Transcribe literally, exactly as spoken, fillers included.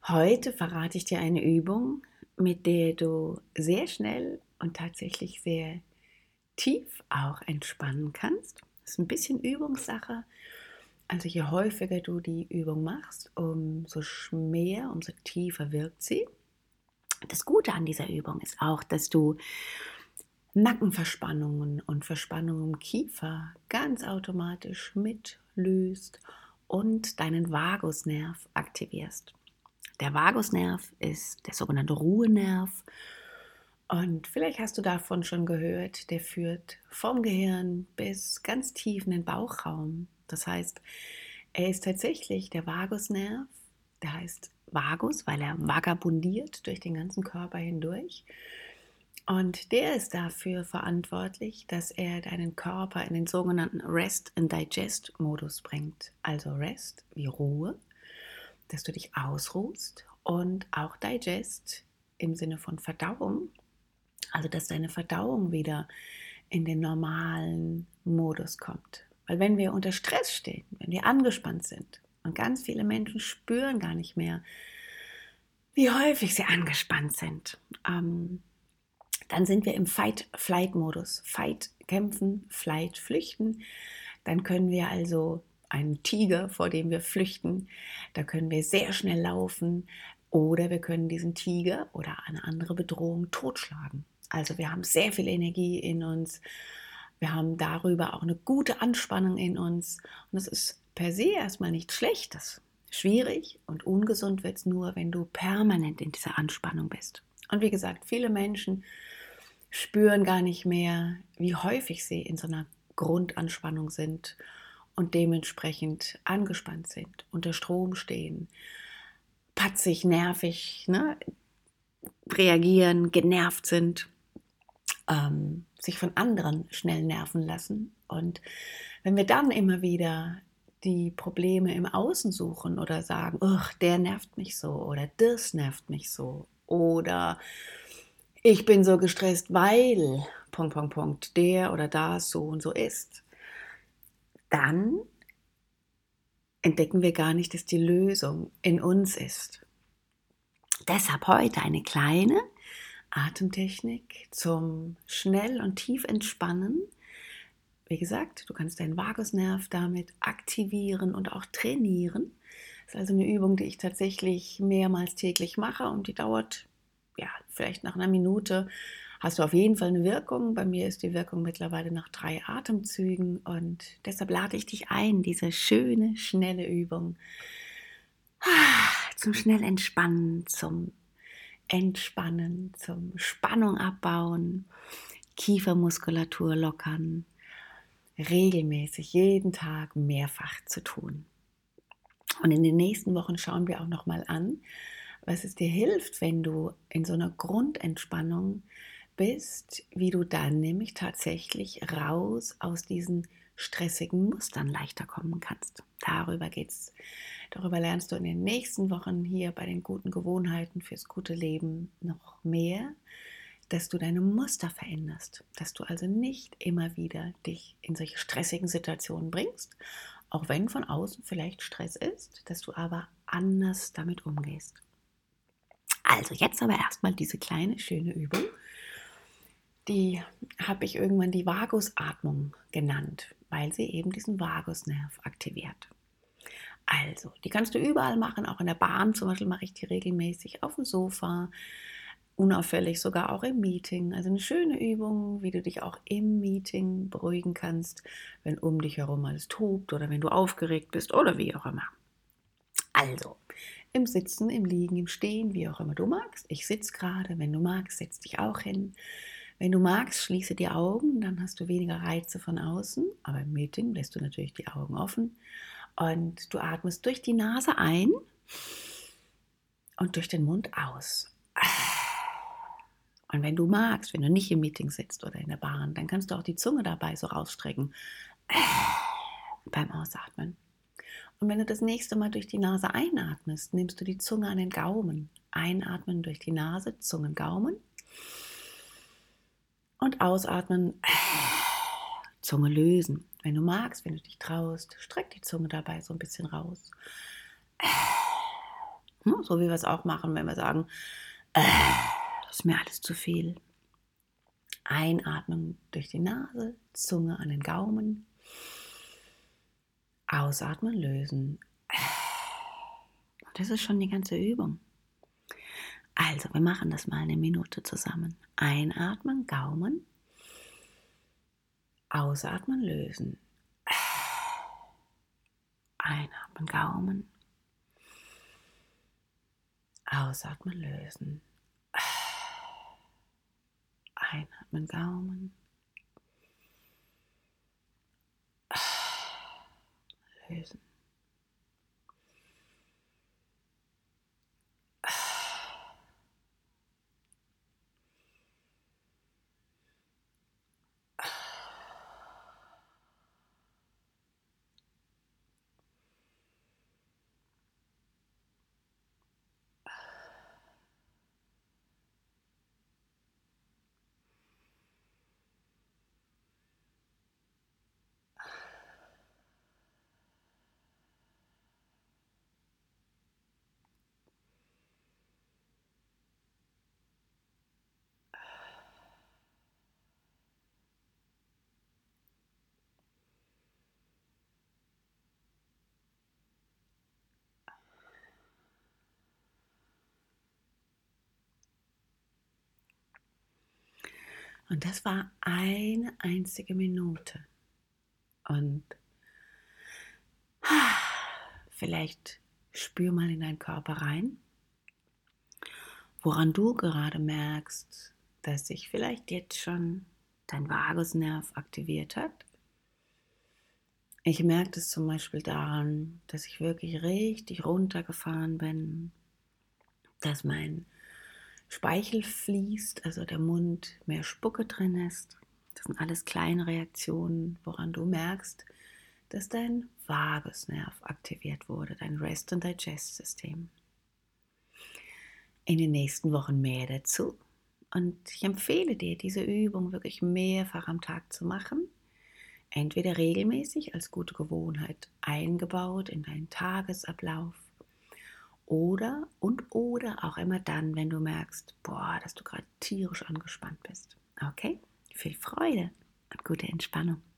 Heute verrate ich dir eine Übung, mit der du sehr schnell und tatsächlich sehr tief auch entspannen kannst. Das ist ein bisschen Übungssache. Also je häufiger du die Übung machst, umso mehr, umso tiefer wirkt sie. Das Gute an dieser Übung ist auch, dass du Nackenverspannungen und Verspannungen im Kiefer ganz automatisch mitlöst und deinen Vagusnerv aktivierst. Der Vagusnerv ist der sogenannte Ruhenerv und vielleicht hast du davon schon gehört, der führt vom Gehirn bis ganz tief in den Bauchraum. Das heißt, er ist tatsächlich der Vagusnerv, der heißt Vagus, weil er vagabundiert durch den ganzen Körper hindurch. Und der ist dafür verantwortlich, dass er deinen Körper in den sogenannten Rest-and-Digest-Modus bringt. Also Rest wie Ruhe, dass du dich ausruhst, und auch Digest im Sinne von Verdauung, also dass deine Verdauung wieder in den normalen Modus kommt. Weil wenn wir unter Stress stehen, wenn wir angespannt sind, und ganz viele Menschen spüren gar nicht mehr, wie häufig sie angespannt sind, ähm, dann sind wir im Fight-Flight-Modus. Fight, kämpfen, Flight, flüchten. Dann können wir also einen Tiger, vor dem wir flüchten, da können wir sehr schnell laufen, oder wir können diesen Tiger oder eine andere Bedrohung totschlagen. Also wir haben sehr viel Energie in uns, wir haben darüber auch eine gute Anspannung in uns, und das ist per se erstmal nichts Schlechtes. Schwierig und ungesund wird es nur, wenn du permanent in dieser Anspannung bist. Und wie gesagt, viele Menschen spüren gar nicht mehr, wie häufig sie in so einer Grundanspannung sind und dementsprechend angespannt sind, unter Strom stehen, patzig, nervig, ne, reagieren, genervt sind, ähm, sich von anderen schnell nerven lassen. Und wenn wir dann immer wieder die Probleme im Außen suchen oder sagen, ach, der nervt mich so oder das nervt mich so oder ich bin so gestresst, weil Punkt, Punkt, Punkt, der oder das so und so ist, dann entdecken wir gar nicht, dass die Lösung in uns ist. Deshalb heute eine kleine Atemtechnik zum schnell und tief entspannen. Wie gesagt, du kannst deinen Vagusnerv damit aktivieren und auch trainieren. Das ist also eine Übung, die ich tatsächlich mehrmals täglich mache, und die dauert, ja, vielleicht nach einer Minute hast du auf jeden Fall eine Wirkung. Bei mir ist die Wirkung mittlerweile nach drei Atemzügen, und deshalb lade ich dich ein, diese schöne, schnelle Übung zum schnell Entspannen, zum Entspannen, zum Spannung abbauen, Kiefermuskulatur lockern, regelmäßig jeden Tag mehrfach zu tun. Und in den nächsten Wochen schauen wir auch noch mal an, was es dir hilft, wenn du in so einer Grundentspannung bist, wie du dann nämlich tatsächlich raus aus diesen stressigen Mustern leichter kommen kannst. Darüber geht's. Darüber lernst du in den nächsten Wochen hier bei den guten Gewohnheiten fürs gute Leben noch mehr, dass du deine Muster veränderst, dass du also nicht immer wieder dich in solche stressigen Situationen bringst, auch wenn von außen vielleicht Stress ist, dass du aber anders damit umgehst. Also jetzt aber erstmal diese kleine, schöne Übung. Die habe ich irgendwann die Vagusatmung genannt, weil sie eben diesen Vagusnerv aktiviert. Also, die kannst du überall machen, auch in der Bahn zum Beispiel mache ich die regelmäßig, auf dem Sofa, unauffällig sogar auch im Meeting. Also eine schöne Übung, wie du dich auch im Meeting beruhigen kannst, wenn um dich herum alles tobt oder wenn du aufgeregt bist oder wie auch immer. Also, im Sitzen, im Liegen, im Stehen, wie auch immer du magst. Ich sitze gerade, wenn du magst, setz dich auch hin. Wenn du magst, schließe die Augen, dann hast du weniger Reize von außen, aber im Meeting lässt du natürlich die Augen offen. Und du atmest durch die Nase ein und durch den Mund aus. Und wenn du magst, wenn du nicht im Meeting sitzt oder in der Bahn, dann kannst du auch die Zunge dabei so rausstrecken beim Ausatmen. Und wenn du das nächste Mal durch die Nase einatmest, nimmst du die Zunge an den Gaumen. Einatmen durch die Nase, Zungen, Gaumen. Und ausatmen, Zunge lösen. Wenn du magst, wenn du dich traust, streck die Zunge dabei so ein bisschen raus. Ne? So wie wir es auch machen, wenn wir sagen, äh, das ist mir alles zu viel. Einatmen durch die Nase, Zunge an den Gaumen. Ausatmen, lösen. Das ist schon die ganze Übung. Also, wir machen das mal eine Minute zusammen. Einatmen, Gaumen. Ausatmen, lösen. Einatmen, Gaumen. Ausatmen, lösen. Einatmen, Gaumen. Lösen. Und das war eine einzige Minute. Und vielleicht spür mal in deinen Körper rein, woran du gerade merkst, dass sich vielleicht jetzt schon dein Vagusnerv aktiviert hat. Ich merke das zum Beispiel daran, dass ich wirklich richtig runtergefahren bin, dass mein Speichel fließt, also der Mund mehr Spucke drin ist. Das sind alles kleine Reaktionen, woran du merkst, dass dein Vagusnerv aktiviert wurde, dein Rest- and Digest-System. In den nächsten Wochen mehr dazu. Und ich empfehle dir, diese Übung wirklich mehrfach am Tag zu machen. Entweder regelmäßig als gute Gewohnheit eingebaut in deinen Tagesablauf oder und oder auch immer dann, wenn du merkst, boah, dass du gerade tierisch angespannt bist. Okay? Viel Freude und gute Entspannung.